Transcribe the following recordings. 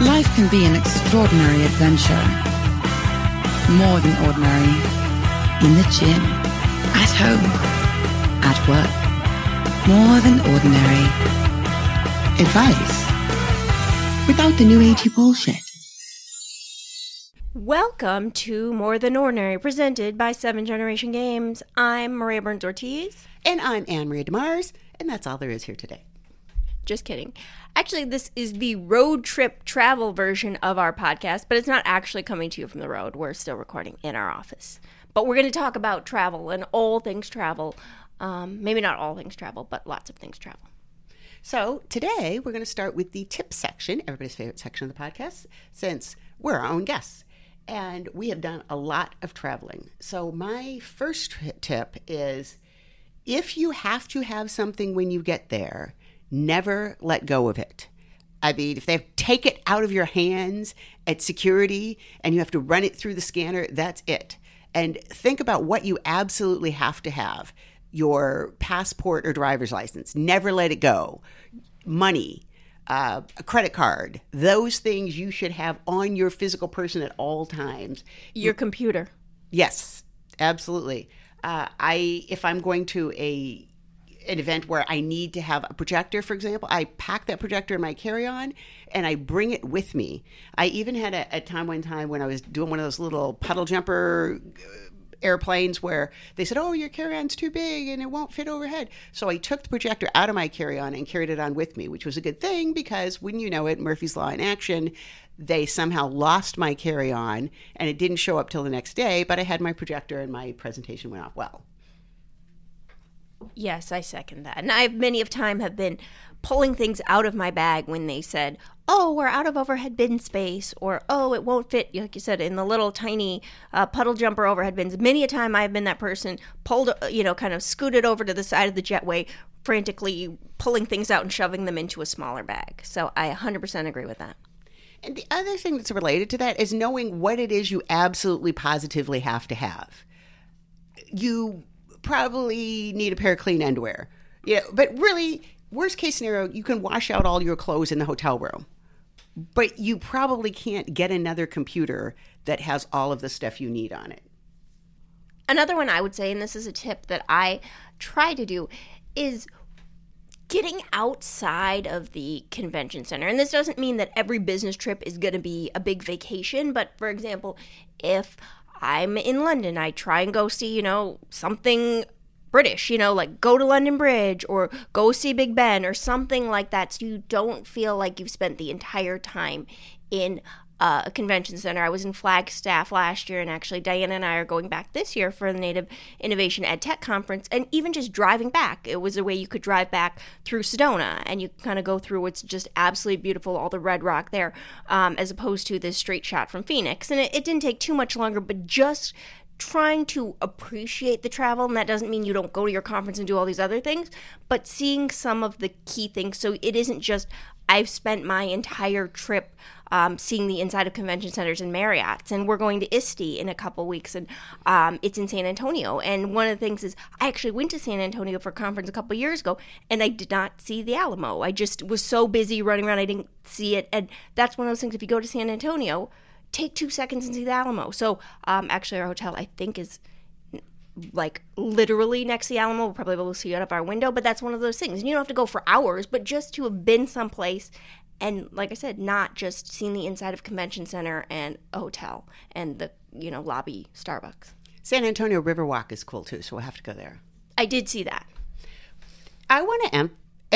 Life can be an extraordinary adventure. More than ordinary. In the gym. At home. At work. More than ordinary. Advice. Without the new agey bullshit. Welcome to More Than Ordinary, presented by 7 Generation Games. I'm Maria Burns-Ortiz. And I'm Anne-Marie DeMars, and that's all there is here today. Just kidding. Actually, this is the road trip travel version of our podcast, but it's not actually coming to you from the road. We're still recording in our office. But we're going to talk about travel and all things travel. Maybe not all things travel, but lots of things travel. So today we're going to start with the tips section, everybody's favorite section of the podcast, since we're our own guests. And we have done a lot of traveling. So my first tip is, if you have to have something when you get there, never let go of it. I mean, if they take it out of your hands at security and you have to run it through the scanner, that's it. And think about what you absolutely have to have. Your passport or driver's license. Never let it go. Money. A credit card, those things you should have on your physical person at all times. Your computer. Yes, absolutely. If I'm going to an event where I need to have a projector, for example, I pack that projector in my carry-on and I bring it with me. I even had one time when I was doing one of those little puddle jumper airplanes where they said, oh, your carry-on's too big and it won't fit overhead. So I took the projector out of my carry-on and carried it on with me, which was a good thing because wouldn't you know it, Murphy's Law in action, they somehow lost my carry-on and it didn't show up till the next day, but I had my projector and my presentation went off well. Yes, I second that. And I many of time have been pulling things out of my bag when they said, oh, we're out of overhead bin space, or, oh, it won't fit, like you said, in the little tiny puddle jumper overhead bins. Many a time I've been that person, pulled, kind of scooted over to the side of the jetway, frantically pulling things out and shoving them into a smaller bag. So I 100% agree with that. And the other thing that's related to that is knowing what it is you absolutely positively have to have. You probably need a pair of clean underwear. But really, worst case scenario, you can wash out all your clothes in the hotel room. But you probably can't get another computer that has all of the stuff you need on it. Another one I would say, and this is a tip that I try to do, is getting outside of the convention center. And this doesn't mean that every business trip is going to be a big vacation. But for example, if I'm in London, I try and go see, something British, like go to London Bridge or go see Big Ben or something like that, so you don't feel like you've spent the entire time in a convention center. I was in Flagstaff last year, and actually Diana and I are going back this year for the Native Innovation Ed Tech Conference, and even just driving back, it was a way you could drive back through Sedona, and you kind of go through what's just absolutely beautiful, all the red rock there, as opposed to this straight shot from Phoenix. And it didn't take too much longer, but just trying to appreciate the travel, and that doesn't mean you don't go to your conference and do all these other things, but seeing some of the key things. So it isn't just, I've spent my entire trip seeing the inside of convention centers and Marriotts, and we're going to ISTE in a couple weeks, and it's in San Antonio. And one of the things is, I actually went to San Antonio for a conference a couple years ago, and I did not see the Alamo. I just was so busy running around, I didn't see it. And that's one of those things, if you go to San Antonio, take 2 seconds and see the Alamo. So actually our hotel, I think, is like literally next to the Alamo. We'll probably be able to see it out of our window, but that's one of those things. And you don't have to go for hours, but just to have been someplace and, like I said, not just seeing the inside of convention center and a hotel and the, lobby Starbucks. San Antonio Riverwalk is cool too, so we'll have to go there. I did see that. I want to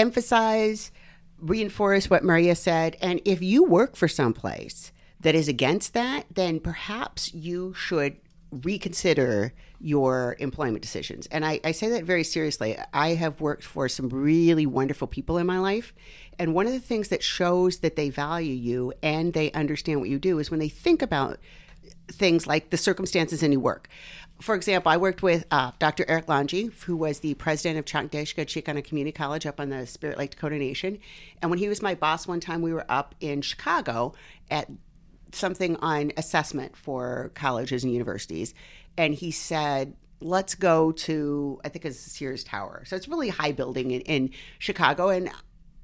reinforce what Maria said, and if you work for someplace that is against that, then perhaps you should reconsider your employment decisions. And I say that very seriously. I have worked for some really wonderful people in my life. And one of the things that shows that they value you and they understand what you do is when they think about things like the circumstances in your work. For example, I worked with Dr. Eric Lange, who was the president of Changdeshka Chicana Community College up on the Spirit Lake Dakota Nation. And when he was my boss one time, we were up in Chicago at something on assessment for colleges and universities. And he said, let's go to, I think it's Sears Tower. So it's a really high building in Chicago. And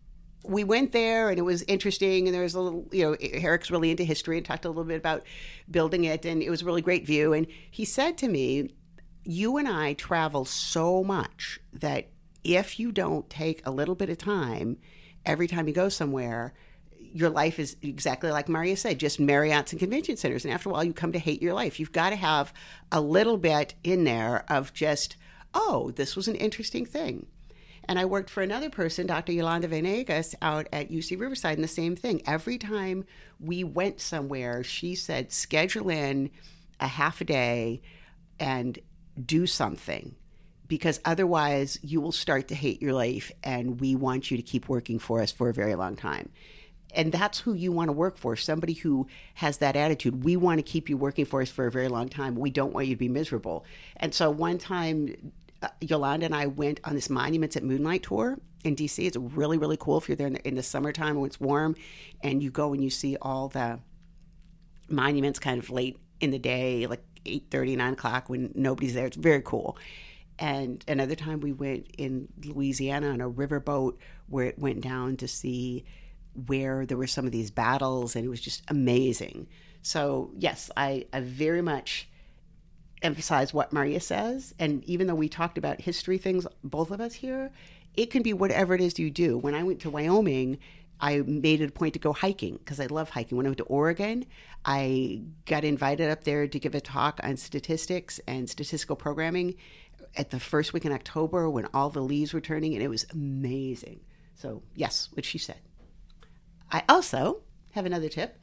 we went there and it was interesting, and there was a little, Eric's really into history and talked a little bit about building it, and it was a really great view. And he said to me, you and I travel so much that if you don't take a little bit of time every time you go somewhere, your life is exactly like Maria said, just Marriotts and convention centers. And after a while, you come to hate your life. You've got to have a little bit in there of just, oh, this was an interesting thing. And I worked for another person, Dr. Yolanda Venegas, out at UC Riverside, and the same thing. Every time we went somewhere, she said, schedule in a half a day and do something, because otherwise you will start to hate your life, and we want you to keep working for us for a very long time. And that's who you want to work for, somebody who has that attitude. We want to keep you working for us for a very long time. We don't want you to be miserable. And so one time, Yolanda and I went on this Monuments at Moonlight tour in DC. It's really, really cool if you're there in the summertime when it's warm, and you go and you see all the monuments kind of late in the day, like 8:30, 9 o'clock when nobody's there. It's very cool. And another time we went in Louisiana on a riverboat where it went down to see where there were some of these battles, and it was just amazing. So yes, I very much emphasize what Maria says. And even though we talked about history things, both of us here, it can be whatever it is you do. When I went to Wyoming, I made it a point to go hiking because I love hiking. When I went to Oregon, I got invited up there to give a talk on statistics and statistical programming at the first week in October when all the leaves were turning, and it was amazing. So yes, what she said. I also have another tip.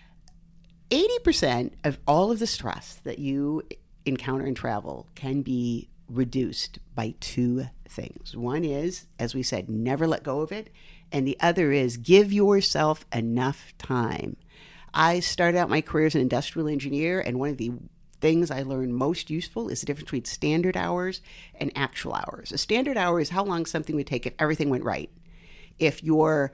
80% of all of the stress that you encounter in travel can be reduced by two things. One is, as we said, never let go of it. And the other is give yourself enough time. I started out my career as an industrial engineer, and one of the things I learned most useful is the difference between standard hours and actual hours. A standard hour is how long something would take if everything went right. If your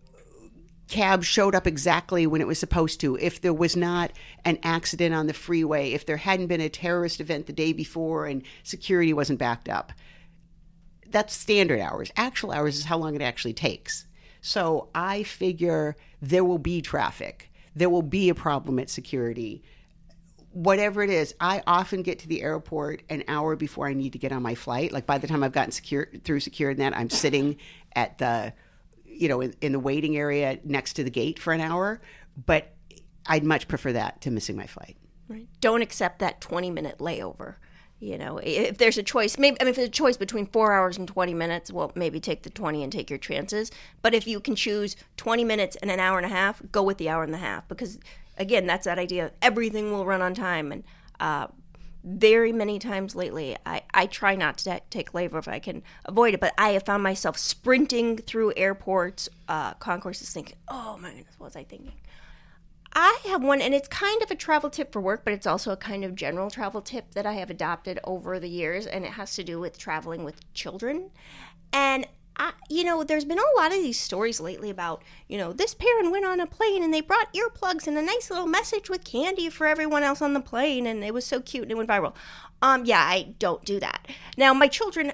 cab showed up exactly when it was supposed to, if there was not an accident on the freeway, if there hadn't been a terrorist event the day before and security wasn't backed up. That's standard hours. Actual hours is how long it actually takes. So I figure there will be traffic. There will be a problem at security. Whatever it is, I often get to the airport an hour before I need to get on my flight. Like by the time I've gotten through security and that, I'm sitting at the in the waiting area next to the gate for an hour, but I'd much prefer that to missing my flight. Right. Don't accept that 20-minute layover. If there's a choice, if there's a choice between 4 hours and 20 minutes, well, maybe take the 20 and take your chances. But if you can choose 20 minutes and an hour and a half, go with the hour and a half, because again, that's that idea of everything will run on time. And very many times lately, I try not to take labor if I can avoid it, but I have found myself sprinting through airports, concourses, thinking, oh my goodness, what was I thinking? I have one, and it's kind of a travel tip for work, but it's also a kind of general travel tip that I have adopted over the years, and it has to do with traveling with children. And there's been a lot of these stories lately about, this parent went on a plane and they brought earplugs and a nice little message with candy for everyone else on the plane, and it was so cute and it went viral. I don't do that. Now, my children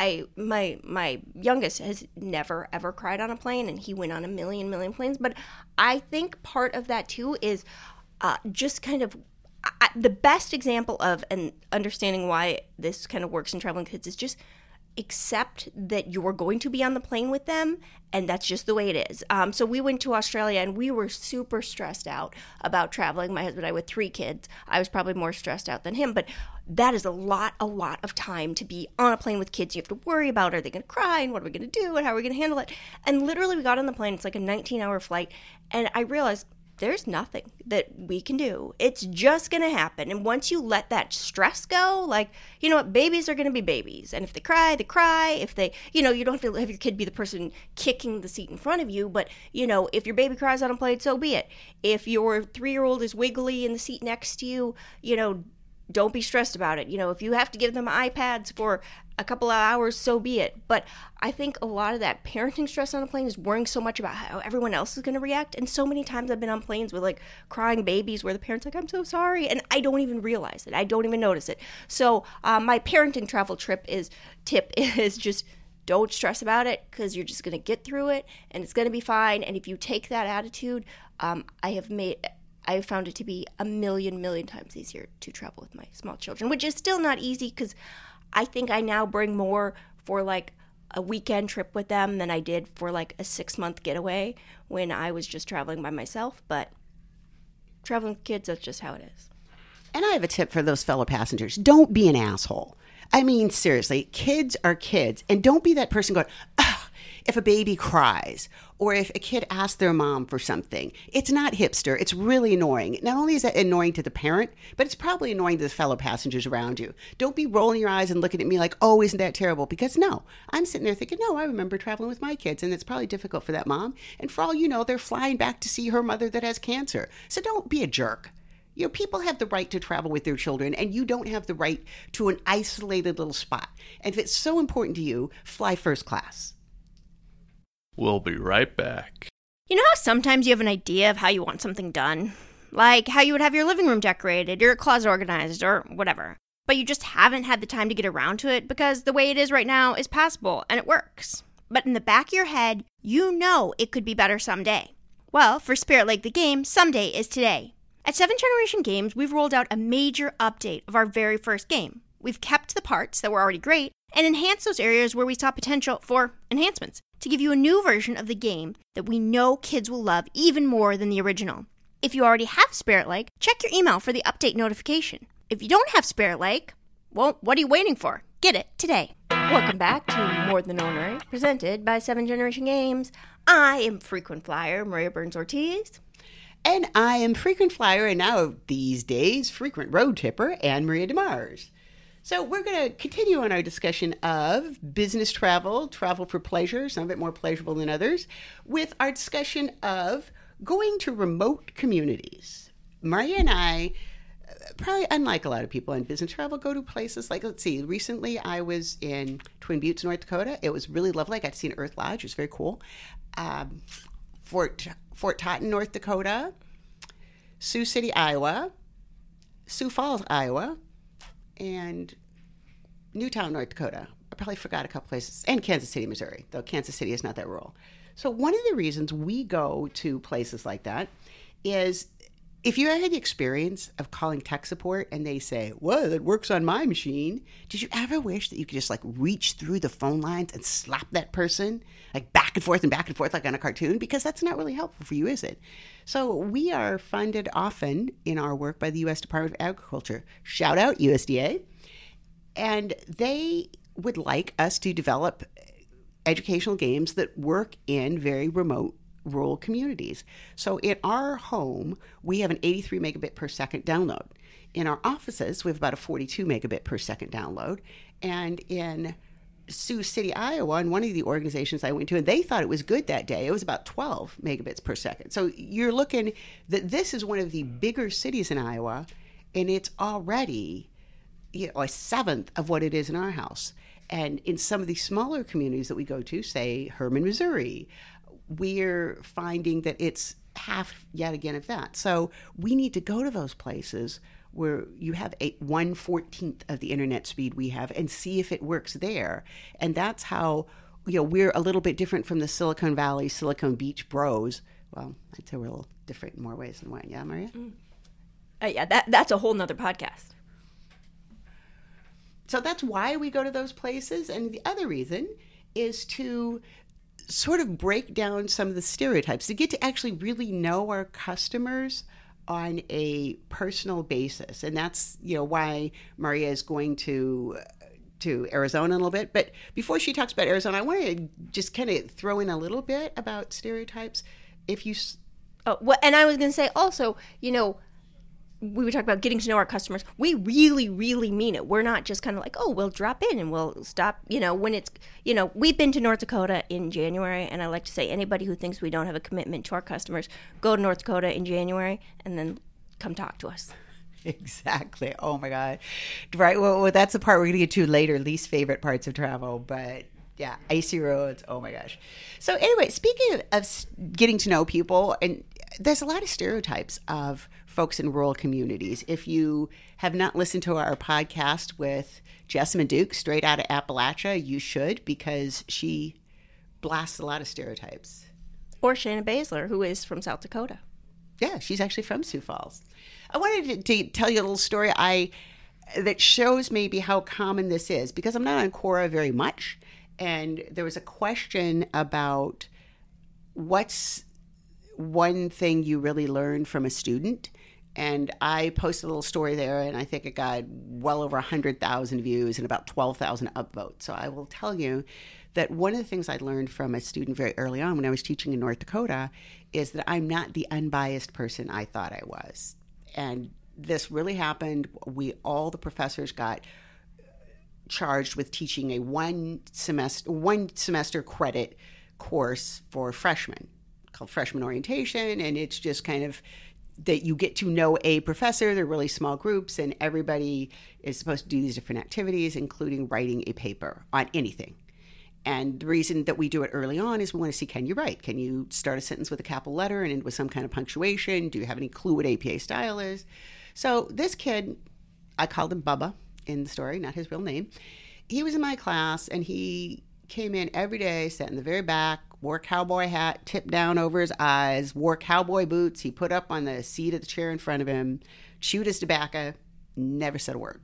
my youngest has never, ever cried on a plane, and he went on a million planes. But I think part of that, too, is just kind of the best example of and understanding why this kind of works in traveling kids is just accept that you're going to be on the plane with them, and that's just the way it is. So we went to Australia, and we were super stressed out about traveling. My husband and I with 3 kids. I was probably more stressed out than him, but that is a lot of time to be on a plane with kids. You have to worry about, are they going to cry, and what are we going to do, and how are we going to handle it? And literally we got on the plane. It's like a 19-hour flight, and I realized there's nothing that we can do. It's just going to happen. And once you let that stress go, babies are going to be babies. And if they cry, they cry. If they, you don't have to have your kid be the person kicking the seat in front of you. But, if your baby cries on a plane, so be it. If your 3-year-old is wiggly in the seat next to you, don't be stressed about it. If you have to give them iPads for a couple of hours, so be it. But I think a lot of that parenting stress on a plane is worrying so much about how everyone else is going to react. And so many times I've been on planes with crying babies where the parent's like, I'm so sorry. And I don't even realize it. I don't even notice it. So my parenting travel tip is just don't stress about it because you're just going to get through it and it's going to be fine. And if you take that attitude, I have found it to be a million times easier to travel with my small children, which is still not easy because I think I now bring more for like a weekend trip with them than I did for like a 6-month getaway when I was just traveling by myself. But traveling with kids, that's just how it is. And I have a tip for those fellow passengers. Don't be an asshole. I mean, seriously, kids are kids. And don't be that person going, if a baby cries or if a kid asks their mom for something. It's not hipster. It's really annoying. Not only is that annoying to the parent, but it's probably annoying to the fellow passengers around you. Don't be rolling your eyes and looking at me like, oh, isn't that terrible? Because no, I'm sitting there thinking, no, I remember traveling with my kids and it's probably difficult for that mom. And for all you know, they're flying back to see her mother that has cancer. So don't be a jerk. You know, people have the right to travel with their children, and you don't have the right to an isolated little spot. And if it's so important to you, fly first class. We'll be right back. You know how sometimes you have an idea of how you want something done? Like how you would have your living room decorated, or your closet organized, or whatever. But you just haven't had the time to get around to it because the way it is right now is passable, and it works. But in the back of your head, you know it could be better someday. Well, for Spirit Lake the game, someday is today. At 7th Generation Games, we've rolled out a major update of our very first game. We've kept the parts that were already great and enhanced those areas where we saw potential for enhancements to give you a new version of the game that we know kids will love even more than the original. If you already have Spirit Lake, check your email for the update notification. If you don't have Spirit Lake, well, what are you waiting for? Get it today. Welcome back to More Than Ordinary, presented by 7th Generation Games. I am frequent flyer Maria Burns-Ortiz. And I am frequent flyer, and now these days, frequent road tipper, Anne Maria DeMars. So we're going to continue on our discussion of business travel, travel for pleasure, some of it more pleasurable than others, with our discussion of going to remote communities. Maria and I, probably unlike a lot of people in business travel, go to places like, let's see, recently I was in Twin Buttes, North Dakota. It was really lovely. I got to see an Earth Lodge. It was very cool. Fort Totten, North Dakota, Sioux City, Iowa, Sioux Falls, Iowa, and Newtown, North Dakota. I probably forgot a couple places, and Kansas City, Missouri, though Kansas City is not that rural. So one of the reasons we go to places like that is if you ever had the experience of calling tech support and they say, well, it works on my machine, did you ever wish that you could just like reach through the phone lines and slap that person like back and forth like on a cartoon? Because that's not really helpful for you, is it? So we are funded often in our work by the U.S. Department of Agriculture. Shout out USDA. And they would like us to develop educational games that work in very remote rural communities. So in our home, we have an 83 megabit per second download. In our offices, we have about a 42 megabit per second download. And in Sioux City, Iowa, and one of the organizations I went to, and they thought it was good that day, it was about 12 megabits per second. So you're looking that this is one of the bigger cities in Iowa, and it's already a seventh of what it is in our house. And in some of the smaller communities that we go to, say Herman, Missouri, we're finding that it's half yet again of that. So we need to go to those places where you have 1/14 of the internet speed we have and see if it works there. And that's how, we're a little bit different from the Silicon Valley, Silicon Beach bros. Well, I'd say we're a little different in more ways than one. Yeah, Maria? Yeah, that's a whole nother podcast. So that's why we go to those places. And the other reason is to sort of break down some of the stereotypes, to get to actually really know our customers on a personal basis. And that's, why Maria is going to Arizona a little bit. But before she talks about Arizona, I want to just kind of throw in a little bit about stereotypes. And I was going to say also, we would talk about getting to know our customers. We really, really mean it. We're not just kind of like, oh, we'll drop in and we'll stop, when it's, we've been to North Dakota in January, and I like to say anybody who thinks we don't have a commitment to our customers, go to North Dakota in January and then come talk to us. Exactly. Oh my God. Right. Well, that's the part we're going to get to later, least favorite parts of travel, but yeah, icy roads. Oh my gosh. So anyway, speaking of getting to know people, and there's a lot of stereotypes of folks in rural communities. If you have not listened to our podcast with Jessamine Duke, straight out of Appalachia, you should, because she blasts a lot of stereotypes. Or Shayna Baszler, who is from South Dakota. Yeah, she's actually from Sioux Falls. I wanted to tell you a little story that shows maybe how common this is, because I'm not on Quora very much. And there was a question about what's one thing you really learned from a student. And I posted a little story there, and I think it got well over 100,000 views and about 12,000 upvotes. So I will tell you that one of the things I learned from a student very early on when I was teaching in North Dakota is that I'm not the unbiased person I thought I was. And this really happened. All the professors got charged with teaching a one semester credit course for freshmen called freshman orientation. And it's just kind of that you get to know a professor. They're really small groups, and everybody is supposed to do these different activities, including writing a paper on anything. And the reason that we do it early on is we want to see, can you write? Can you start a sentence with a capital letter and end with some kind of punctuation? Do you have any clue what APA style is? So this kid, I called him Bubba in the story, not his real name. He was in my class, and he came in every day, sat in the very back, wore a cowboy hat, tipped down over his eyes, wore cowboy boots. He put up on the seat of the chair in front of him, chewed his tobacco, never said a word.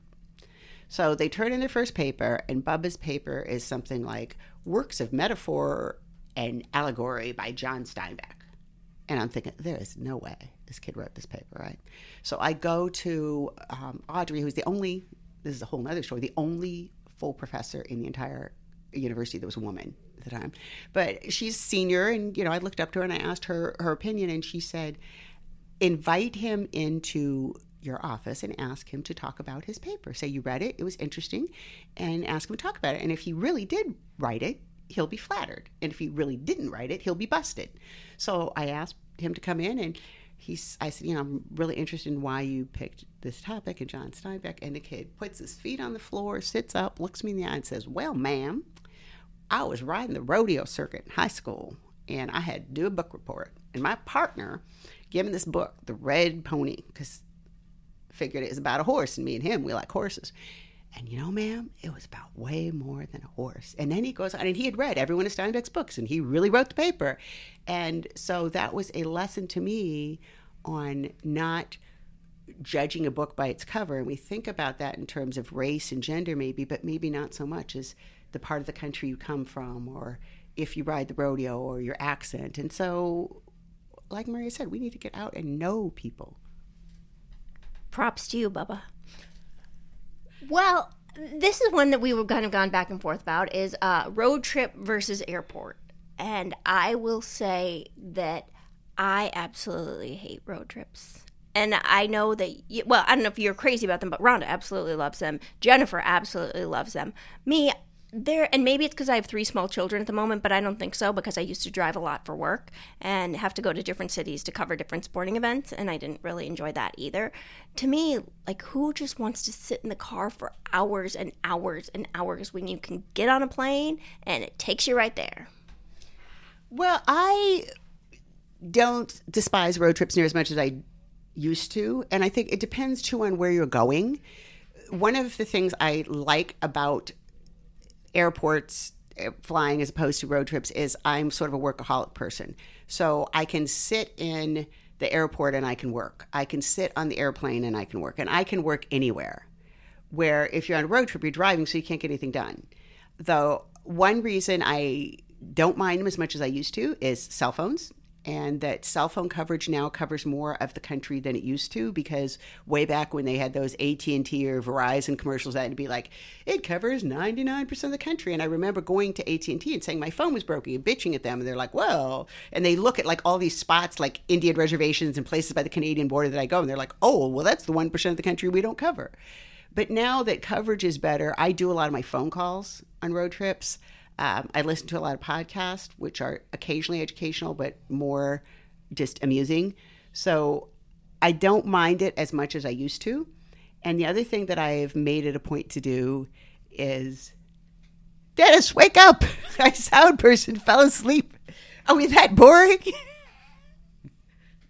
So they turned in their first paper, and Bubba's paper is something like Works of Metaphor and Allegory by John Steinbeck. And I'm thinking, there is no way this kid wrote this paper, right? So I go to Audrey, who's the only, this is a whole other story, the only full professor in the entire university that was a woman at the time. But she's senior, and, I looked up to her and I asked her opinion, and she said, invite him into your office and ask him to talk about his paper. Say you read it, it was interesting, and ask him to talk about it. And if he really did write it, he'll be flattered. And if he really didn't write it, he'll be busted. So I asked him to come in, and I said, I'm really interested in why you picked this topic and John Steinbeck. And the kid puts his feet on the floor, sits up, looks me in the eye and says, well, ma'am, I was riding the rodeo circuit in high school, and I had to do a book report. And my partner gave me this book, The Red Pony, because figured it was about a horse, and me and him, we like horses. And ma'am, it was about way more than a horse. And then he goes on, and he had read every one of Steinbeck's books, and he really wrote the paper. And so that was a lesson to me on not judging a book by its cover. And we think about that in terms of race and gender maybe, but maybe not so much as the part of the country you come from, or if you ride the rodeo, or your accent. And so, like Maria said, we need to get out and know people. Props to you, Bubba. Well, this is one that we were kind of gone back and forth about, is road trip versus airport. And I will say that I absolutely hate road trips. And I know that, I don't know if you're crazy about them, but Rhonda absolutely loves them. Jennifer absolutely loves them. Me, and maybe it's because I have 3 small children at the moment, but I don't think so, because I used to drive a lot for work and have to go to different cities to cover different sporting events, and I didn't really enjoy that either. To me, who just wants to sit in the car for hours and hours and hours when you can get on a plane and it takes you right there? Well, I don't despise road trips near as much as I used to, and I think it depends too on where you're going. One of the things I like about airports, flying as opposed to road trips, is I'm sort of a workaholic person. So I can sit in the airport and I can work. I can sit on the airplane and I can work. And I can work anywhere. Where if you're on a road trip, you're driving, so you can't get anything done. Though one reason I don't mind them as much as I used to is cell phones. And that cell phone coverage now covers more of the country than it used to, because way back when they had those AT&T or Verizon commercials, that would be like, it covers 99% of the country. And I remember going to AT&T and saying my phone was broken and bitching at them. And they're like, well, and they look at all these spots like Indian reservations and places by the Canadian border that I go, and they're like, oh, well, that's the 1% of the country we don't cover. But now that coverage is better, I do a lot of my phone calls on road trips. I listen to a lot of podcasts, which are occasionally educational, but more just amusing. So I don't mind it as much as I used to. And the other thing that I've made it a point to do is, Dennis, wake up! My sound person fell asleep. Are we that boring?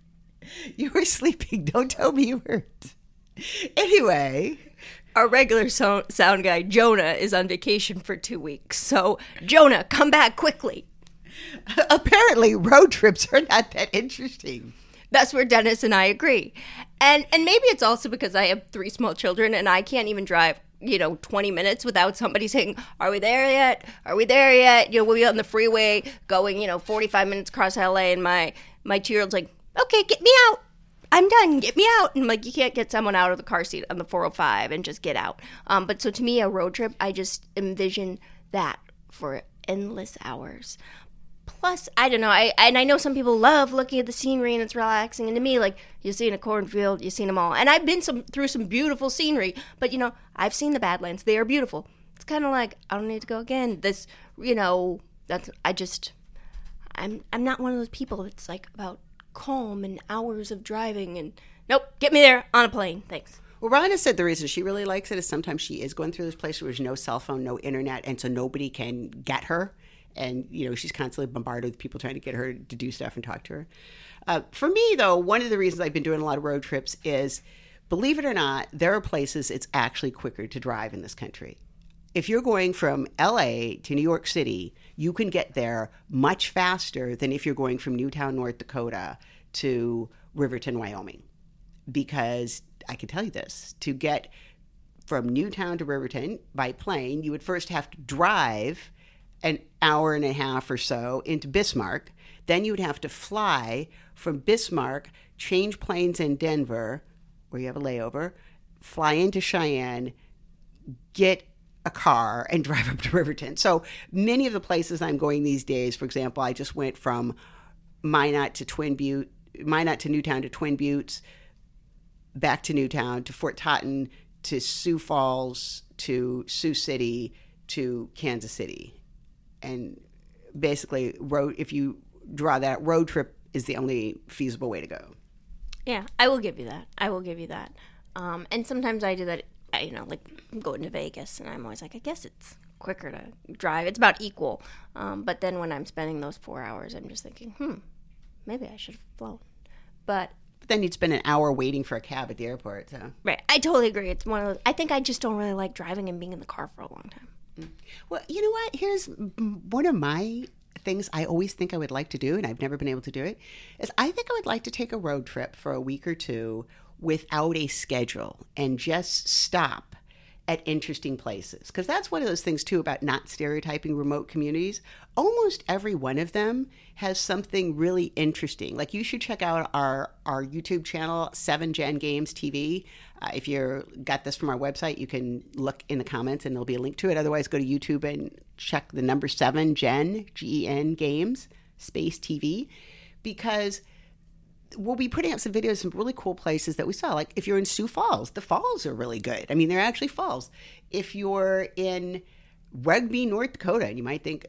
You were sleeping. Don't tell me you weren't. Anyway. Our regular sound guy, Jonah, is on vacation for 2 weeks. So, Jonah, come back quickly. Apparently, road trips are not that interesting. That's where Dennis and I agree. And maybe it's also because I have 3 small children and I can't even drive, 20 minutes without somebody saying, are we there yet? Are we there yet? We'll be on the freeway going, 45 minutes across LA, and my 2-year-old's like, okay, get me out. I'm done. Get me out. And I'm like, you can't get someone out of the car seat on the 405 and just get out. But so to me, a road trip, I just envision that for endless hours. Plus, I don't know, I know some people love looking at the scenery and it's relaxing. And to me, like, you've seen a cornfield, you've seen them all. And I've been through some beautiful scenery. But, I've seen the Badlands. They are beautiful. It's kind of like, I don't need to go again. This, I'm not one of those people that's like about calm and hours of driving and nope, get me there on a plane, thanks. Well, Rhonda said the reason she really likes it is sometimes she is going through this place where there's no cell phone, no internet, and so nobody can get her, and she's constantly bombarded with people trying to get her to do stuff and talk to her. For me, though, one of the reasons I've been doing a lot of road trips is, believe it or not, there are places it's actually quicker to drive in this country. If you're going from LA to New York City, you can get there much faster than if you're going from Newtown, North Dakota to Riverton, Wyoming. Because I can tell you this, to get from Newtown to Riverton by plane, you would first have to drive an hour and a half or so into Bismarck. Then you would have to fly from Bismarck, change planes in Denver, where you have a layover, fly into Cheyenne, get a car and drive up to Riverton. So many of the places I'm going these days, for example, I just went from Minot to Newtown to Twin Buttes, back to Newtown to Fort Totten to Sioux Falls to Sioux City to Kansas City. And basically, if you draw that, road trip is the only feasible way to go. Yeah, I will give you that. And sometimes I do that. Like I'm going to Vegas, and I'm always like, I guess it's quicker to drive. It's about equal. But then when I'm spending those 4 hours, I'm just thinking, maybe I should have flown. But then you'd spend an hour waiting for a cab at the airport. So. Right. I totally agree. It's one of those. I think I just don't really like driving and being in the car for a long time. Well, you know what? Here's one of my things I always think I would like to do, and I've never been able to do it, is I think I would like to take a road trip for a week or two without a schedule and just stop at interesting places. Because that's one of those things, too, about not stereotyping remote communities. Almost every one of them has something really interesting. Like, you should check out our YouTube channel, 7Gen Games TV. If you got this from our website, you can look in the comments and there'll be a link to it. Otherwise, go to YouTube and check the number 7Gen, Gen Games, space TV. Because we'll be putting up some videos of some really cool places that we saw. Like if you're in Sioux Falls, the falls are really good. I mean, they're actually falls. If you're in Rugby, North Dakota, and you might think,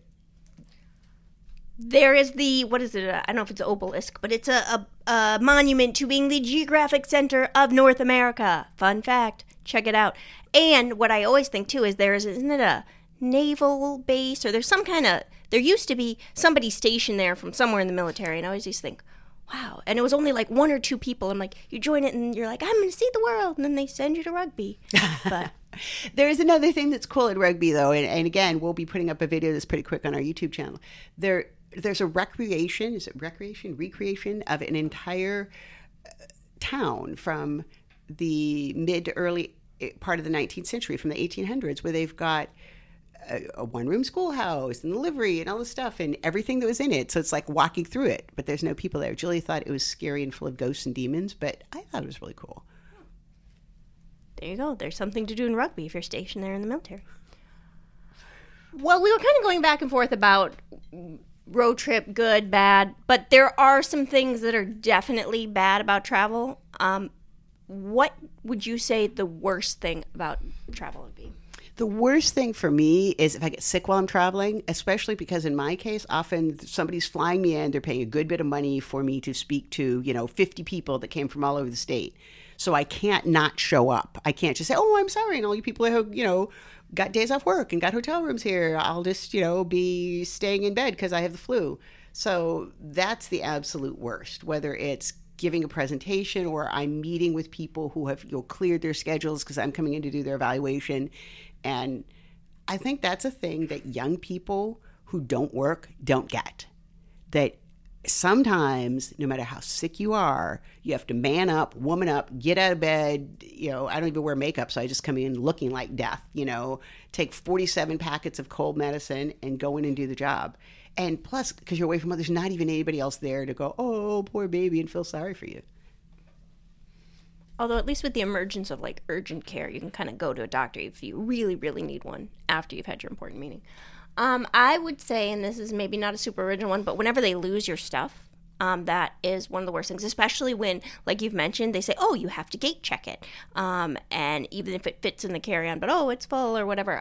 there is what is it? I don't know if it's an obelisk, but it's a monument to being the geographic center of North America. Fun fact. Check it out. And what I always think, too, is isn't it a naval base? Or there's there used to be somebody stationed there from somewhere in the military. And I always just think, wow. And it was only like 1 or 2 people. I'm like, you join it and you're like, I'm going to see the world. And then they send you to Rugby. But there's another thing that's cool at Rugby, though. And again, we'll be putting up a video that's pretty quick on our YouTube channel. There's a recreation of an entire town from the mid to early part of the 19th century, from the 1800s, where they've got a one-room schoolhouse and the livery and all this stuff and everything that was in it. So it's like walking through it, but there's no people there. Julie thought it was scary and full of ghosts and demons, but I thought it was really cool. There you go. There's something to do in Rugby if you're stationed there in the military. Well, we were kind of going back and forth about road trip, good, bad, but there are some things that are definitely bad about travel. What would you say the worst thing about travel would be? The worst thing for me is if I get sick while I'm traveling, especially because in my case, often somebody's flying me in, they're paying a good bit of money for me to speak to, 50 people that came from all over the state. So I can't not show up. I can't just say, oh, I'm sorry. And all you people who, got days off work and got hotel rooms here, I'll just, be staying in bed because I have the flu. So that's the absolute worst, whether it's giving a presentation or I'm meeting with people who have cleared their schedules because I'm coming in to do their evaluation. And I think that's a thing that young people who don't work don't get. That sometimes, no matter how sick you are, you have to man up, woman up, get out of bed. I don't even wear makeup, so I just come in looking like death, take 47 packets of cold medicine and go in and do the job. And plus, because you're away from there's not even anybody else there to go, oh, poor baby, and feel sorry for you. Although at least with the emergence of like urgent care, you can kind of go to a doctor if you really, really need one after you've had your important meeting. I would say, and this is maybe not a super original one, but whenever they lose your stuff, that is one of the worst things, especially when, like you've mentioned, they say, oh, you have to gate check it. And even if it fits in the carry-on, but oh, it's full or whatever.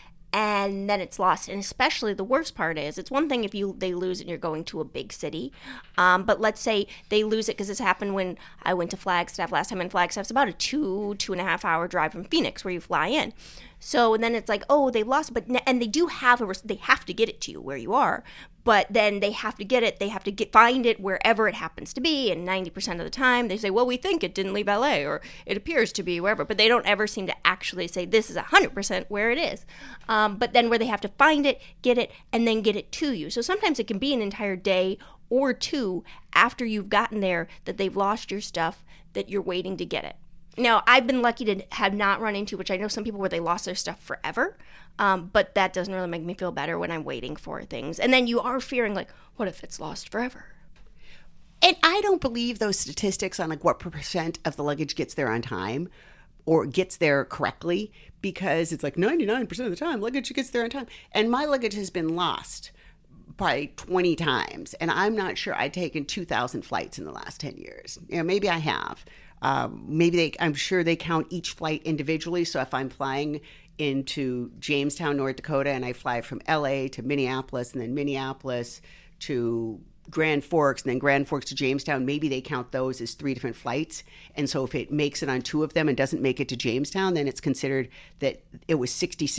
And then it's lost. And especially the worst part is, it's one thing if they lose it and you're going to a big city. But let's say they lose it, because this happened when I went to Flagstaff last time. And Flagstaff's about a 2.5 hour drive from Phoenix where you fly in. So then it's like, oh, they lost it. And they do have they have to get it to you where you are. But then they have to get it. They have to find it wherever it happens to be. And 90% of the time, they say, well, we think it didn't leave LA, or it appears to be wherever. But they don't ever seem to actually say this is 100% where it is. But then where they have to find it, get it, and then get it to you. So sometimes it can be an entire day or two after you've gotten there that they've lost your stuff, that you're waiting to get it. Now, I've been lucky to have not run into, which I know some people where they lost their stuff forever, but that doesn't really make me feel better when I'm waiting for things. And then you are fearing, like, what if it's lost forever? And I don't believe those statistics on like what % of the luggage gets there on time or gets there correctly, because it's like 99% of the time luggage gets there on time. And my luggage has been lost probably 20 times, and I'm not sure I've taken 2,000 flights in the last 10 years. Maybe I have. I'm sure they count each flight individually. So if I'm flying into Jamestown, North Dakota, and I fly from LA to Minneapolis, and then Minneapolis to Grand Forks, and then Grand Forks to Jamestown, maybe they count those as 3 different flights. And so if it makes it on 2 of them and doesn't make it to Jamestown, then it's considered that it was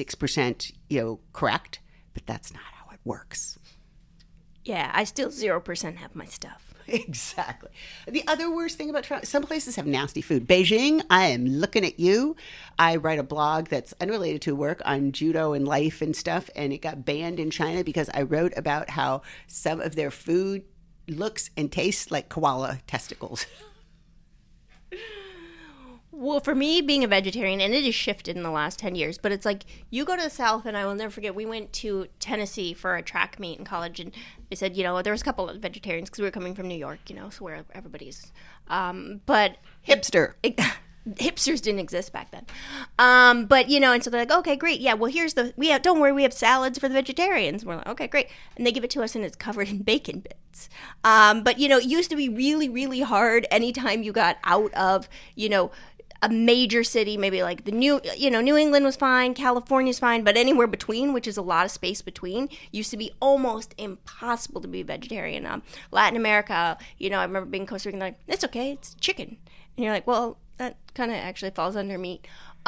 66%, correct. But that's not how it works. Yeah, I still 0% have my stuff. Exactly. The other worst thing about travel, some places have nasty food. Beijing, I am looking at you. I write a blog that's unrelated to work on judo and life and stuff, and it got banned in China because I wrote about how some of their food looks and tastes like koala testicles. Well, for me, being a vegetarian, and it has shifted in the last 10 years, but it's like, you go to the South, and I will never forget, we went to Tennessee for a track meet in college, and they said, there was a couple of vegetarians, because we were coming from New York, so where everybody's, but... Hipster. Hipsters didn't exist back then. But, and so they're like, okay, great, yeah, well, don't worry, we have salads for the vegetarians. We're like, okay, great. And they give it to us, and it's covered in bacon bits. But, it used to be really, really hard anytime you got out of, a major city, maybe like New England was fine, California's fine, but anywhere between, which is a lot of space between, used to be almost impossible to be a vegetarian. Latin America, I remember being in Costa Rica, like, it's okay, it's chicken. And you're like, well, that kind of actually falls under meat.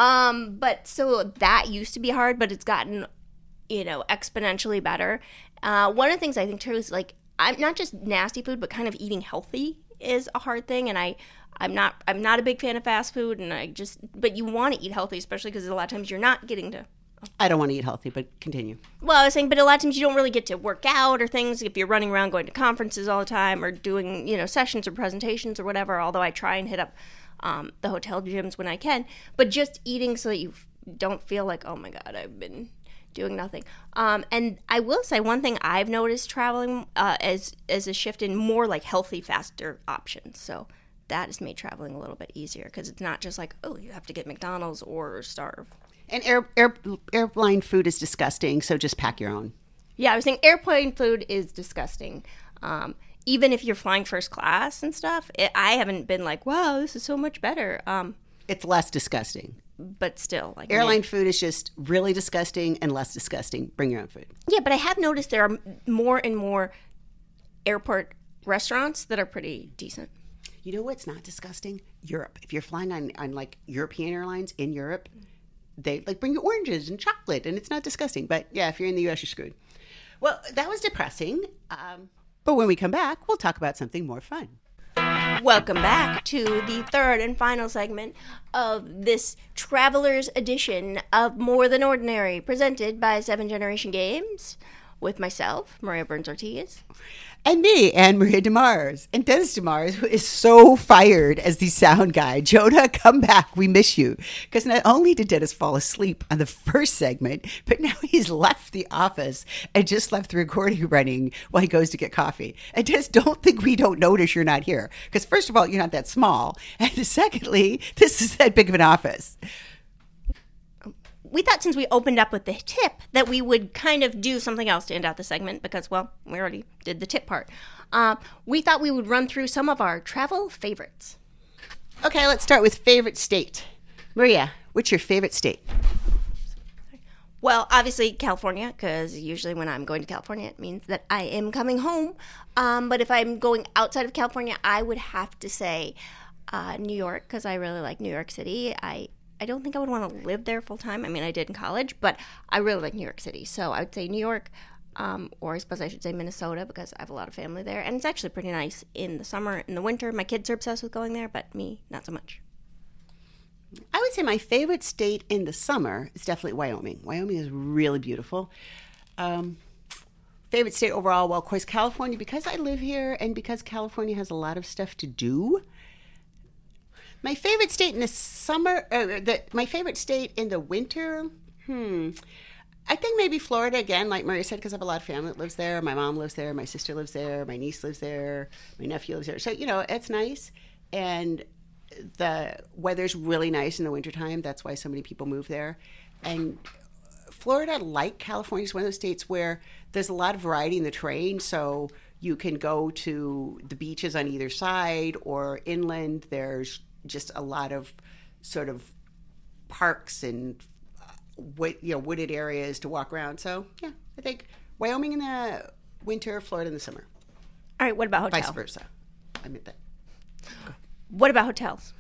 But so that used to be hard, but it's gotten, exponentially better. One of the things I think too is like, I'm not just nasty food, but kind of eating healthy is a hard thing. And I'm not a big fan of fast food, and but you want to eat healthy, especially because a lot of times you're not getting to. I don't want to eat healthy, but continue. Well, I was saying, but a lot of times you don't really get to work out or things if you're running around going to conferences all the time or doing, sessions or presentations or whatever, although I try and hit up the hotel gyms when I can. But just eating so that you don't feel like, oh my God, I've been doing nothing. And I will say one thing I've noticed traveling as a shift in more like healthy, faster options. So that has made traveling a little bit easier because it's not just like, oh, you have to get McDonald's or starve. And airline food is disgusting, so just pack your own. Yeah, I was saying airplane food is disgusting. Even if you're flying first class and stuff, I haven't been like, wow, this is so much better. It's less disgusting. But still. Like airline food is just really disgusting and less disgusting. Bring your own food. Yeah, but I have noticed there are more and more airport restaurants that are pretty decent. You know what's not disgusting? Europe. If you're flying on like European airlines in Europe, they like bring you oranges and chocolate, and it's not disgusting. But yeah, if you're in the U.S., you're screwed. Well, that was depressing. But when we come back, we'll talk about something more fun. Welcome back to the third and final segment of this Traveler's Edition of More Than Ordinary, presented by Seven Generation Games, with myself, Maria Burns-Ortiz. And me, Anne Maria DeMars. And Dennis DeMars, who is so fired as the sound guy. Jonah, come back. We miss you. Because not only did Dennis fall asleep on the first segment, but now he's left the office and just left the recording running while he goes to get coffee. And Dennis, don't think we don't notice you're not here. Because first of all, you're not that small. And secondly, this is that big of an office. We thought since we opened up with the tip that we would kind of do something else to end out the segment because, well, we already did the tip part. We thought we would run through some of our travel favorites. Okay, let's start with favorite state. Maria, what's your favorite state? Well, obviously California, because usually when I'm going to California, it means that I am coming home. But if I'm going outside of California, I would have to say New York, because I really like New York City. I don't think I would want to live there full time. I mean, I did in college, but I really like New York City. So I would say New York, or I suppose I should say Minnesota because I have a lot of family there. And it's actually pretty nice in the summer. In the winter, my kids are obsessed with going there, but me, not so much. I would say my favorite state in the summer is definitely Wyoming. Wyoming is really beautiful. Favorite state overall, well, of course, California, because I live here and because California has a lot of stuff to do. My favorite state in the summer, my favorite state in the winter, I think maybe Florida again, like Maria said, because I have a lot of family that lives there. My mom lives there, my sister lives there, my niece lives there, my nephew lives there. So, it's nice. And the weather's really nice in the wintertime. That's why so many people move there. And Florida, like California, is one of those states where there's a lot of variety in the terrain. So you can go to the beaches on either side or inland. There's just a lot of sort of parks and wooded areas to walk around. So yeah, I think Wyoming in the winter, Florida in the summer. All right, what about hotels? Vice versa. I meant that. What about hotels?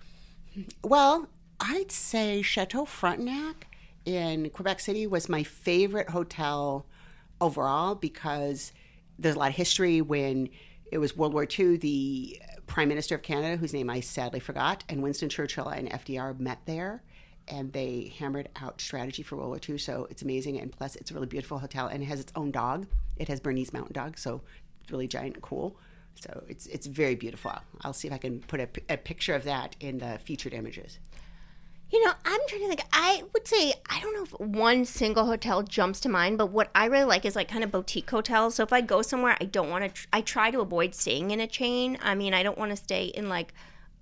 Well, I'd say Chateau Frontenac in Quebec City was my favorite hotel overall because there's a lot of history. When it was World War II, the Prime Minister of Canada, whose name I sadly forgot, and Winston Churchill and FDR met there, and they hammered out strategy for World War II. So it's amazing, and plus it's a really beautiful hotel, and it has its own dog. It has Bernese Mountain Dog, so it's really giant and cool. So it's very beautiful. I'll see if I can put a picture of that in the featured images. I'm trying to think. I would say, I don't know if one single hotel jumps to mind, but what I really like is like kind of boutique hotels. So if I go somewhere, I don't want to, I try to avoid staying in a chain. I mean, I don't want to stay in like,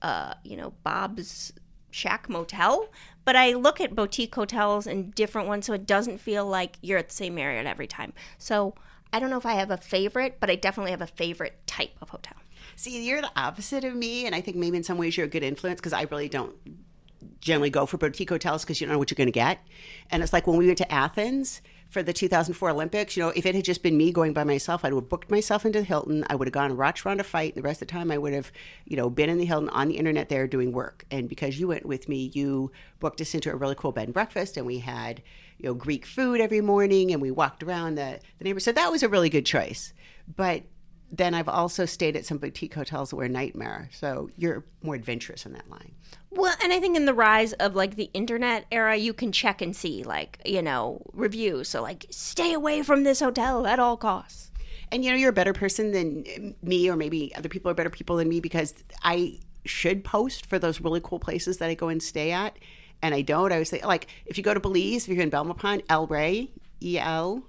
Bob's Shack Motel, but I look at boutique hotels and different ones so it doesn't feel like you're at the same Marriott every time. So I don't know if I have a favorite, but I definitely have a favorite type of hotel. See, you're the opposite of me, and I think maybe in some ways you're a good influence because I really don't generally go for boutique hotels because you don't know what you're going to get. And it's like when we went to Athens for the 2004 Olympics, if it had just been me going by myself, I would have booked myself into the Hilton. I would have gone and watched around a fight. And the rest of the time I would have, been in the Hilton on the internet there doing work. And because you went with me, you booked us into a really cool bed and breakfast, and we had, Greek food every morning, and we walked around the neighborhood. So that was a really good choice. But then I've also stayed at some boutique hotels that were a nightmare. So you're more adventurous in that line. Well, and I think in the rise of like the internet era, you can check and see reviews. So like, stay away from this hotel at all costs. And you're a better person than me, or maybe other people are better people than me, because I should post for those really cool places that I go and stay at. And I don't. I always say, like, if you go to Belize, if you're in Belmopan, El Rey, ELREY,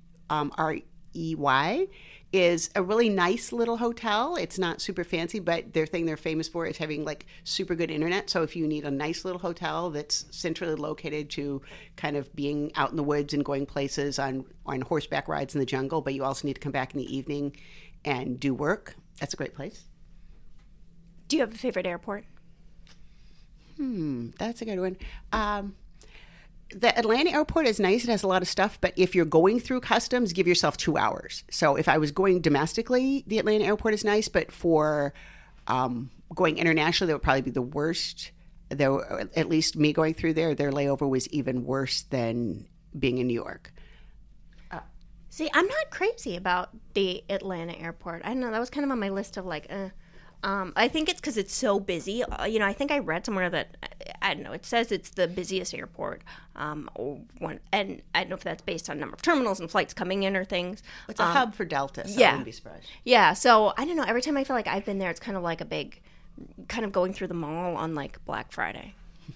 is a really nice little hotel. It's not super fancy, but their thing they're famous for is having like super good internet. So if you need a nice little hotel that's centrally located to kind of being out in the woods and going places on horseback rides in the jungle, but you also need to come back in the evening and do work, that's a great place. Do you have a favorite airport? That's a good one. The Atlanta airport is nice. It has a lot of stuff. But if you're going through customs, give yourself 2 hours. So if I was going domestically, the Atlanta airport is nice. But for going internationally, that would probably be the worst. Though, at least me going through their layover was even worse than being in New York. See, I'm not crazy about the Atlanta airport. I don't know. That was kind of on my list of like, I think it's because it's so busy. I think I read somewhere that I don't know. It says it's the busiest airport, and I don't know if that's based on number of terminals and flights coming in or things. It's a hub for Delta, so yeah. I wouldn't be surprised. Yeah, so I don't know. Every time I feel like I've been there, it's kind of like a big, kind of going through the mall on like Black Friday.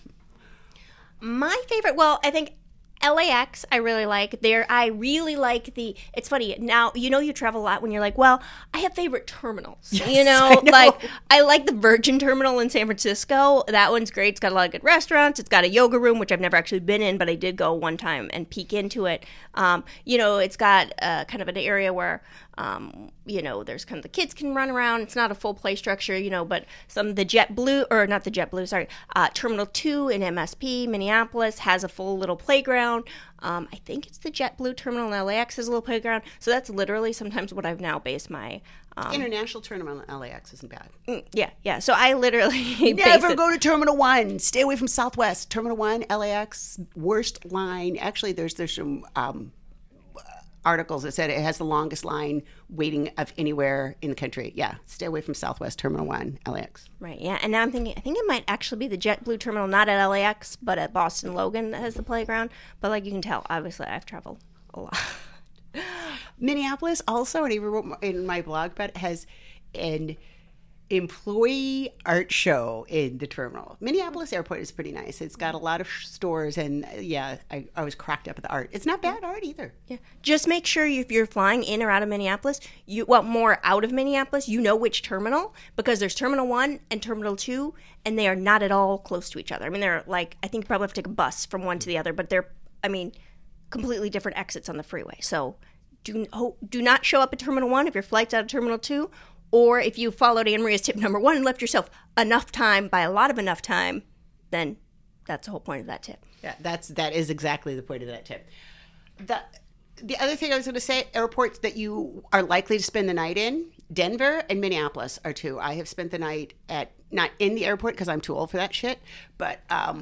My favorite, well, I think LAX, I really like. I really like it's funny, now, you travel a lot when you're like, well, I have favorite terminals. Yes, I know. Like, I like the Virgin Terminal in San Francisco. That one's great. It's got a lot of good restaurants. It's got a yoga room, which I've never actually been in, but I did go one time and peek into it. It's got kind of an area where, there's kind of the kids can run around. It's not a full play structure, but the Terminal 2 in MSP, Minneapolis, has a full little playground. I think it's the JetBlue terminal in LAX has a little playground. So that's literally sometimes what I've now based my... International terminal in LAX isn't bad. Yeah. So I literally never go to Terminal 1. Stay away from Southwest. Terminal 1, LAX, worst line. Actually, there's some articles that said it has the longest line waiting of anywhere in the country. Yeah, stay away from Southwest Terminal 1, LAX. Right, yeah. And now I'm thinking, I think it might actually be the JetBlue terminal, not at LAX, but at Boston Logan that has the playground. But like you can tell, obviously I've traveled a lot. Minneapolis also, and I wrote in my blog about it, has an employee art show in the terminal. Minneapolis airport is pretty nice. It's got a lot of stores, and I was cracked up at the art. It's not bad art either. Yeah, just make sure if you're flying in or out of Minneapolis, more out of Minneapolis, which terminal, because there's Terminal 1 and Terminal 2, and they are not at all close to each other. I mean, they're like, I think you probably have to take a bus from one to the other, but they're, completely different exits on the freeway. So do not show up at Terminal 1 if your flight's out of Terminal 2. Or if you followed Anne Maria's tip number 1 and left yourself enough time, by a lot of enough time, then that's the whole point of that tip. Yeah, that is exactly the point of that tip. The other thing I was going to say, airports that you are likely to spend the night in, Denver and Minneapolis are two. I have spent the night not in the airport because I'm too old for that shit, but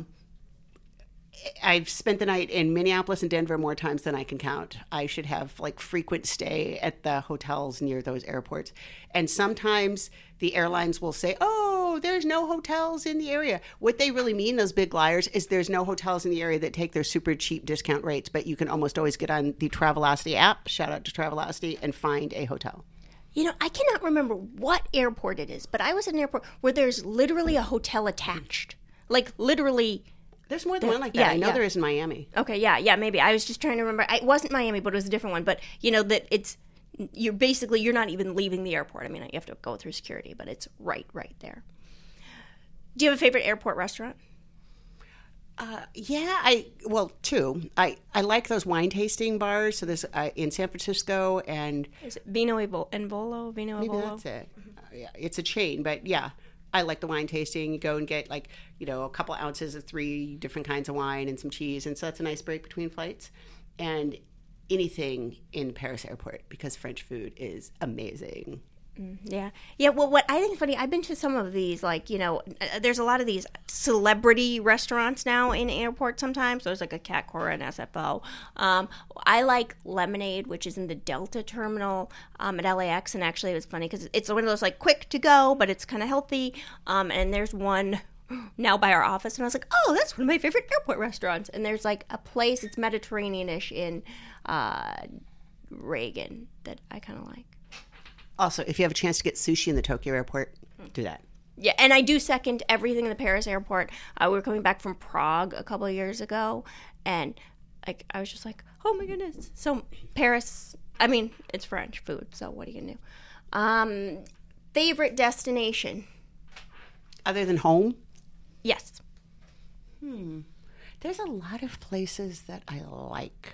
I've spent the night in Minneapolis and Denver more times than I can count. I should have frequent stay at the hotels near those airports. And sometimes the airlines will say, oh, there's no hotels in the area. What they really mean, those big liars, is there's no hotels in the area that take their super cheap discount rates, but you can almost always get on the Travelocity app, shout out to Travelocity, and find a hotel. I cannot remember what airport it is, but I was at an airport where there's literally a hotel attached. Like, literally... There's more than one like that. I know there is in Miami. Okay, yeah, maybe. I was just trying to remember. It wasn't Miami, but it was a different one. But, that you're not even leaving the airport. I mean, you have to go through security, but it's right there. Do you have a favorite airport restaurant? Two. I like those wine tasting bars. So there's in San Francisco and... Is it Vino e Volo? Maybe that's it. Yeah, it's a chain, but yeah. I like the wine tasting. You go and get a couple ounces of 3 different kinds of wine and some cheese. And so that's a nice break between flights. And anything in Paris airport, because French food is amazing. Yeah. Well, what I think is funny, I've been to some of these, there's a lot of these celebrity restaurants now in airports sometimes. There's like a Cat Cora and SFO. I like Lemonade, which is in the Delta terminal at LAX. And actually, it was funny because it's one of those quick to go, but it's kind of healthy. And there's one now by our office. And I was like, oh, that's one of my favorite airport restaurants. And there's a place, it's Mediterranean-ish in Reagan that I kind of like. Also, if you have a chance to get sushi in the Tokyo airport, do that. Yeah, and I do second everything in the Paris airport. We were coming back from Prague a couple of years ago, and I was just like, oh my goodness. So Paris, it's French food, so what are you going to do? Favorite destination? Other than home? Yes. There's a lot of places that I like.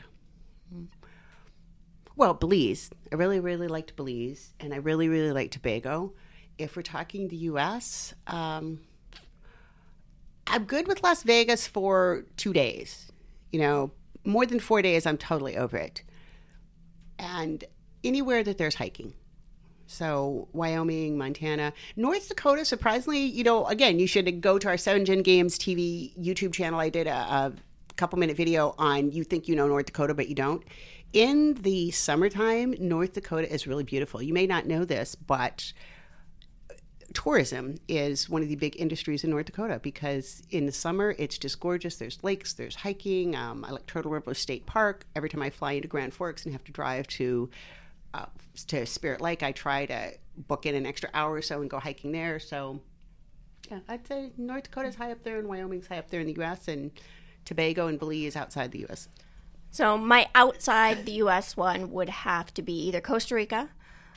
Well, Belize. I really, really liked Belize, and I really, really like Tobago. If we're talking the U.S., I'm good with Las Vegas for 2 days. More than 4 days, I'm totally over it. And anywhere that there's hiking. So Wyoming, Montana, North Dakota, surprisingly, again, you should go to our 7 Gen Games TV YouTube channel. I did a couple-minute video on you think you know North Dakota, but you don't. In the summertime, North Dakota is really beautiful. You may not know this, but tourism is one of the big industries in North Dakota, because in the summer it's just gorgeous. There's lakes, there's hiking. I like Turtle River State Park. Every time I fly into Grand Forks and have to drive to Spirit Lake, I try to book in an extra hour or so and go hiking there. So yeah, I'd say North Dakota's high up there and Wyoming's high up there in the U.S. and Tobago and Belize outside the U.S. So my outside the U.S. one would have to be either Costa Rica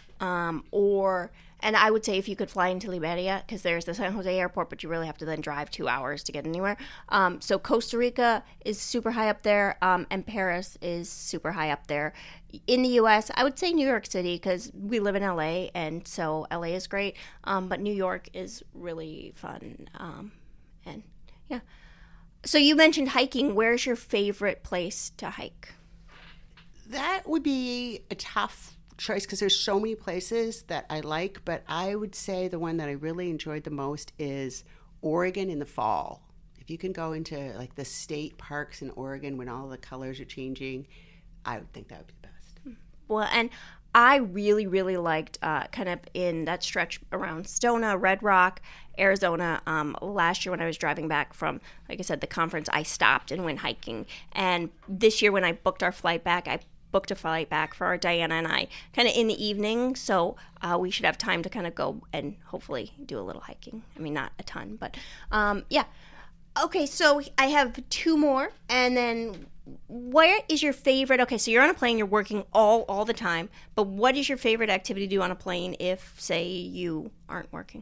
and I would say if you could fly into Liberia, because there's the San Jose airport, but you really have to then drive 2 hours to get anywhere. So Costa Rica is super high up there, and Paris is super high up there. In the U.S., I would say New York City, because we live in L.A., and so L.A. is great, but New York is really fun. And yeah. So you mentioned hiking. Where's your favorite place to hike? That would be a tough choice because there's so many places that I like, but I would say the one that I really enjoyed the most is Oregon in the fall. If you can go into like the state parks in Oregon when all the colors are changing, I would think that would be the best. Well, and I really, really liked kind of in that stretch around Sedona, Red Rock, Arizona. Last year when I was driving back from, like I said, the conference, I stopped and went hiking. And this year when I booked our flight back, I booked a flight back for our Diana and I kind of in the evening. So we should have time to kind of go and hopefully do a little hiking. I mean, not a ton, but yeah. Okay, so I have two more, and then where is your favorite? Okay, so you're on a plane, you're working all the time, but what is your favorite activity to do on a plane if, say, you aren't working?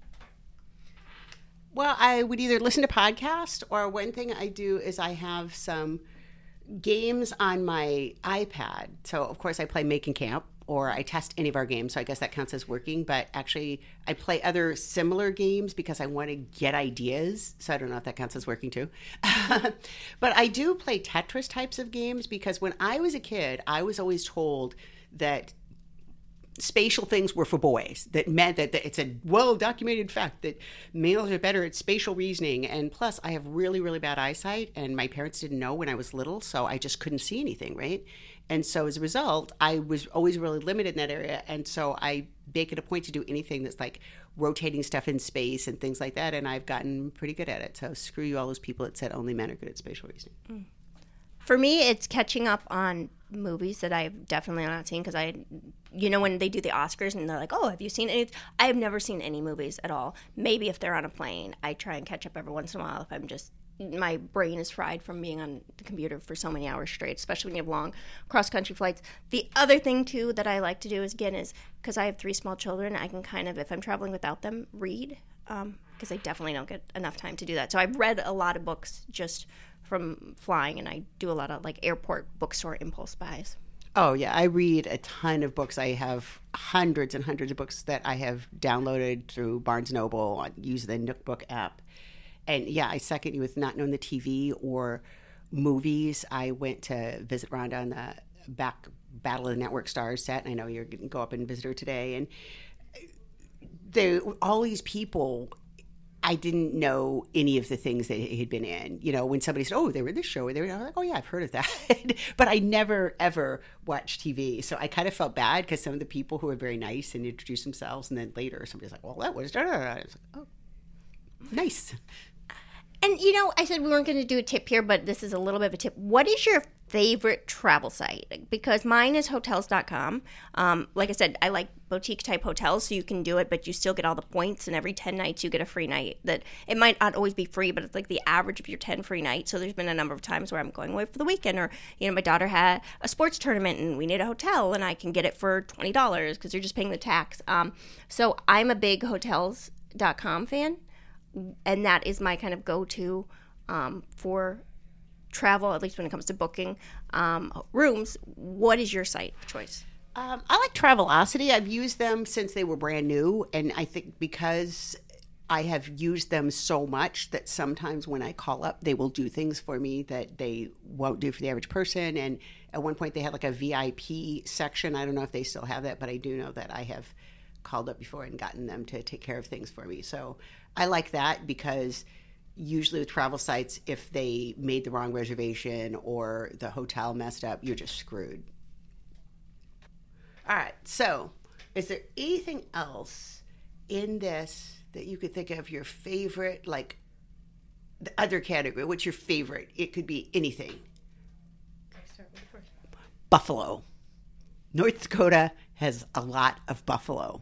Well, I would either listen to podcasts, or one thing I do is I have some games on my iPad. So, of course, I play Make and Camp, or I test any of our games, so I guess that counts as working. But actually, I play other similar games because I want to get ideas. So I don't know if that counts as working too. But I do play Tetris types of games because when I was a kid, I was always told that spatial things were for boys. That meant that it's a well-documented fact that males are better at spatial reasoning. And plus, I have really, really bad eyesight, and my parents didn't know when I was little, so I just couldn't see anything, right? And so as a result, I was always really limited in that area. And so I make it a point to do anything that's like rotating stuff in space and things like that. And I've gotten pretty good at it. So screw you, all those people that said only men are good at spatial reasoning. For me, it's catching up on movies that I've definitely not seen, because when they do the Oscars and they're like, oh, have you seen any? I have never seen any movies at all. Maybe if they're on a plane, I try and catch up every once in a while if I'm just, my brain is fried from being on the computer for so many hours straight, especially when you have long cross-country flights. The other thing, too, that I like to do is because I have 3 small children, I can kind of, if I'm traveling without them, read, because I definitely don't get enough time to do that. So I've read a lot of books just from flying, and I do a lot of like airport bookstore impulse buys. Oh, yeah. I read a ton of books. I have hundreds and hundreds of books that I have downloaded through Barnes & Noble, use the Nookbook app. And yeah, I second you with not knowing the TV or movies. I went to visit Rhonda on the back Battle of the Network Stars set, and I know you're going to go up and visit her today. And all these people, I didn't know any of the things that he had been in. You know, when somebody said, oh, they were in this show, I was like, oh, yeah, I've heard of that. But I never, ever watched TV. So I kind of felt bad because some of the people who were very nice and introduced themselves, and then later somebody's like, well, that was da da da. I was like, oh, nice. And, I said we weren't going to do a tip here, but this is a little bit of a tip. What is your favorite travel site? Because mine is hotels.com. Like I said, I like boutique-type hotels, so you can do it, but you still get all the points, and every 10 nights you get a free night. That it might not always be free, but it's like the average of your 10 free nights. So there's been a number of times where I'm going away for the weekend, or, my daughter had a sports tournament, and we need a hotel, and I can get it for $20 because you're just paying the tax. So I'm a big hotels.com fan. And that is my kind of go-to for travel, at least when it comes to booking rooms. What is your site of choice? I like Travelocity. I've used them since they were brand new. And I think because I have used them so much that sometimes when I call up, they will do things for me that they won't do for the average person. And at one point, they had like a VIP section. I don't know if they still have that, but I do know that I have called up before and gotten them to take care of things for me. So I like that because usually with travel sites, if they made the wrong reservation or the hotel messed up, you're just screwed. All right. So is there anything else in this that you could think of your favorite, like the other category? What's your favorite? It could be anything. Buffalo. North Dakota has a lot of buffalo.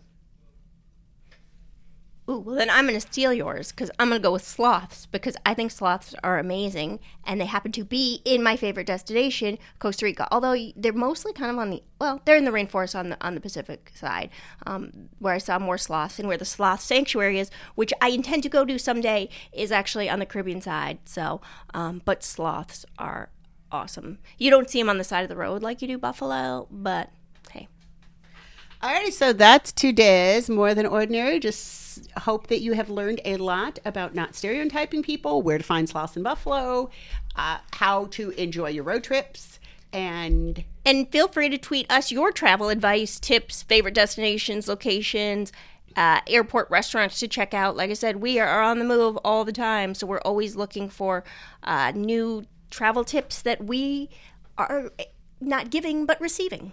Ooh, well then I'm going to steal yours because I'm going to go with sloths because I think sloths are amazing and they happen to be in my favorite destination, Costa Rica. Although they're mostly kind of they're in the rainforest on the Pacific side, where I saw more sloths, and where the sloth sanctuary is, which I intend to go to someday, is actually on the Caribbean side. So, but sloths are awesome. You don't see them on the side of the road like you do buffalo, but hey. Alrighty, so that's today's More Than Ordinary. Just hope that you have learned a lot about not stereotyping people, where to find sloths in Buffalo, how to enjoy your road trips, and feel free to tweet us your travel advice, tips, favorite destinations, locations, airport restaurants to check out. Like I said, we are on the move all the time, so we're always looking for new travel tips that we are not giving but receiving.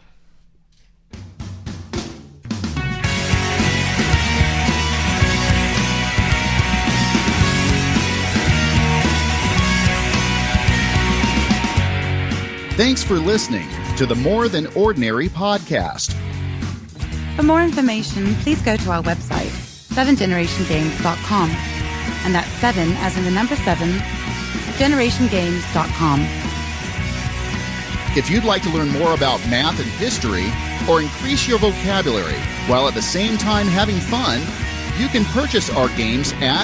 Thanks for listening to the More Than Ordinary podcast. For more information, please go to our website, 7generationgames.com. And that's 7 as in the number 7, generationgames.com. If you'd like to learn more about math and history, or increase your vocabulary while at the same time having fun, you can purchase our games at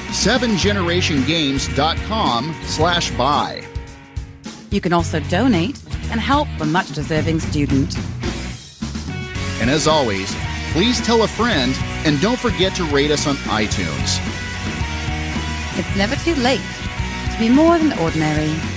7generationgames.com/buy. You can also donate and help a much-deserving student. And as always, please tell a friend and don't forget to rate us on iTunes. It's never too late to be more than ordinary.